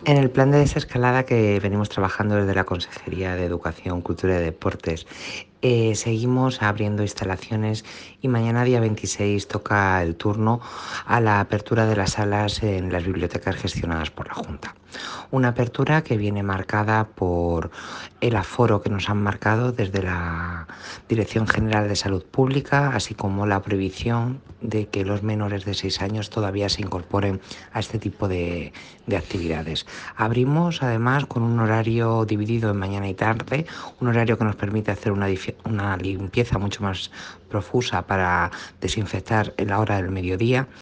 En el plan de desescalada que venimos trabajando desde la Consejería de Educación, Cultura y Deportes, seguimos abriendo instalaciones y mañana día 26 toca el turno a la apertura de las salas en las bibliotecas gestionadas por la Junta. Una apertura que viene marcada por el aforo que nos han marcado desde la Dirección General de Salud Pública, así como la prohibición de que los menores de 6 años todavía se incorporen a este tipo de actividades. Abrimos además con un horario dividido en mañana y tarde, un horario que nos permite hacer una limpieza mucho más profusa para desinfectar en la hora del mediodía